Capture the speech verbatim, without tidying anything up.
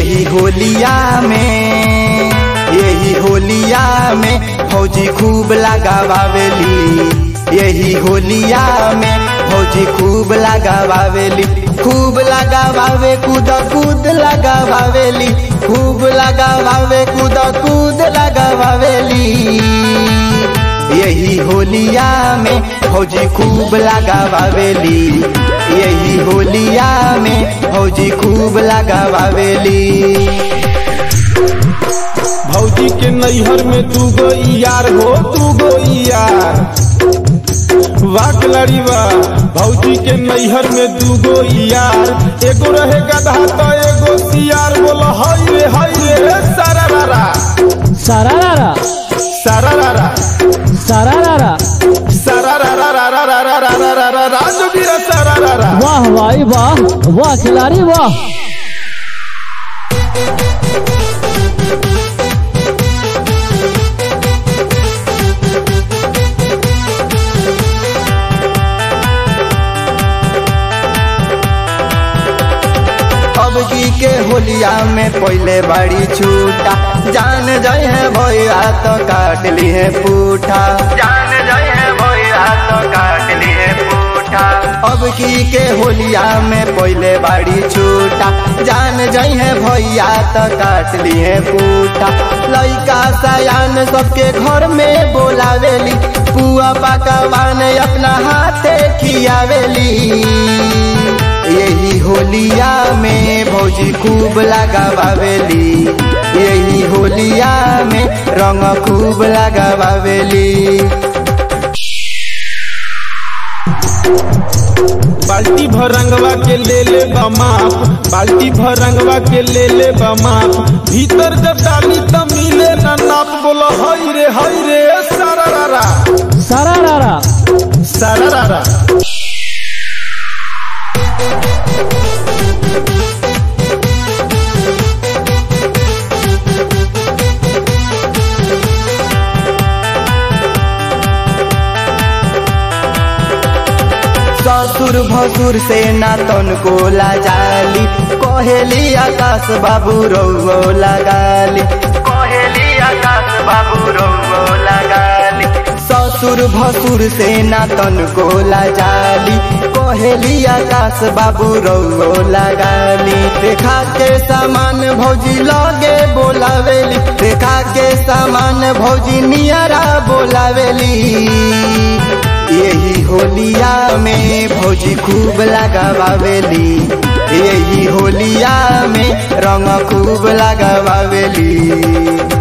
यही होलिया में यही होलिया में फौजी खूब लगावेली। यही होलिया में फौजी खूब लगावेली। खूब लगावे कूद कूद लगावेली। खूब लगावे कूद कूद लगावेली। यही होलिया में फौजी खूब लगावेली। यही होलिया में फौजी खूब लगावेली। भौजी के नैहर में तू गो यार हो तू गो यार वाह खिलाड़ी वाह। भौजी के नैहर में दू गो यार एगो रहे गधा तो एगो सियार। बोलो हाय रे हाय रे सारा रारा सारा रारा सारा रारा सारा रारा सारा रारा रारा रारा रारा रारा राजवीर सारा रारा। वाह भाई वाह वाह खिलाड़ी वाह। अबकी के होलिया में पहले बड़ी छूटा। जान जाए है भैया तो काट ली है पूठा। जान जाए है भैया तो काट ली है पूठा। अबकी के होलिया में पहले बड़ी छूटा। जान जाए है भैया तो काट ली है पूठा। लइका सयान सबके घर में बोलावेली। पुआ पकवान अपना हाथे खियावेली। यही होलिया में भौजी खूब लगावेली। यही होलिया में रंग खूब लगावेली। बाल्टी भर रंगवा के ले ले बमाप। बाल्टी भर रंगवा के ले ले बमाप। भीतर जब डाली तो मिले ना नाप। बोलो हाय रे हाय रे सारा रारा सारा रारा सारा रारा। ससुर भसुर से ना तन को लाजाली। कोहेली आकाश बाबू रउओ लगाली। कोहेली आकाश बाबू रउओ लगाली। ससुर भसुर से ना तन को लाजाली। कोहेली आकाश बाबू रउओ लगाली। देखा के सामान भौजी लगे बोलावेली। देखा के सामान भौजी नियरा बोलावेली। यही होलिया में भौजी खूब लगावेली। यही होलिया में रंग खूब लगावेली।